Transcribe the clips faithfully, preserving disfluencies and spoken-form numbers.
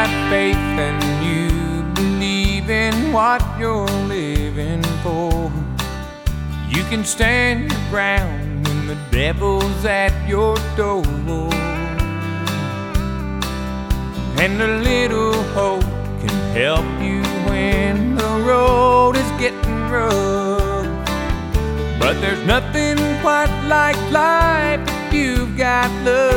got faith and you believe in what you're living for, you can stand your ground when the devil's at your door. And a little hope can help you when the road is getting rough. But there's nothing quite like life if you've got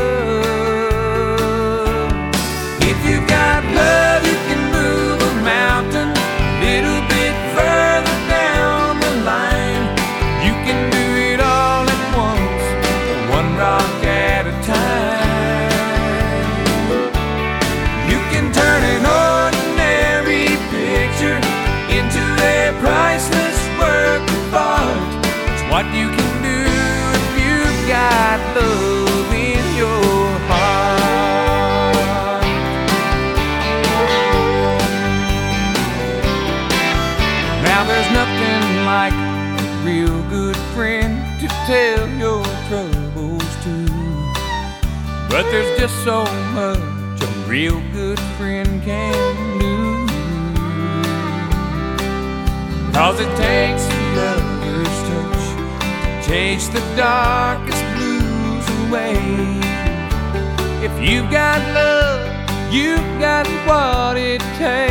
love. If you've got love, you can move a mountain a little bit further down the line. You can do it all at once, one rock at a time. You can turn an ordinary picture into a priceless work of art. It's what you can do if you've got love in your heart. Now there's nothing like a real good friend to tell your troubles to, but there's just so much a real good friend can do. 'Cause it takes a lover's touch to chase the darkest blues away. If you've got love, you've got what it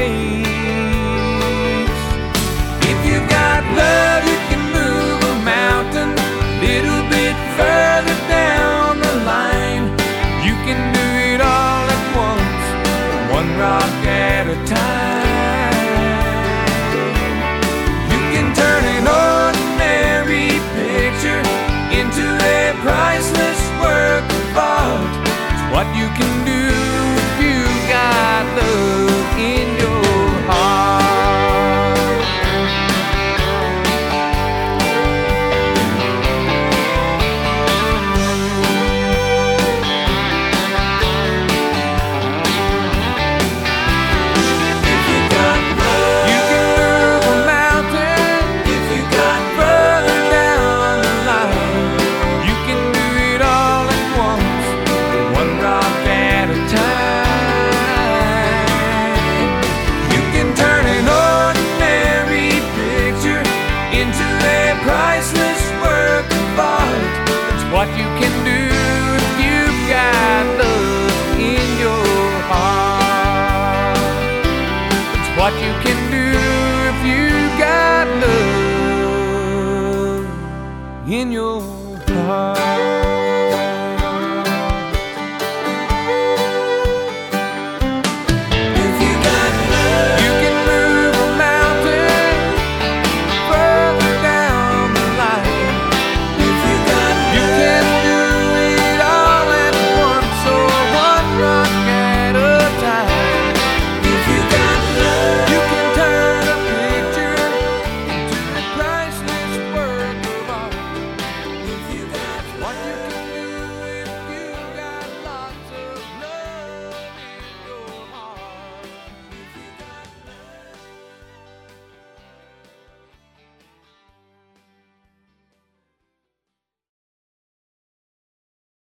takes. If you've got love, you can move a mountain a little bit further down the line. You can do it all at once, one rock at a time.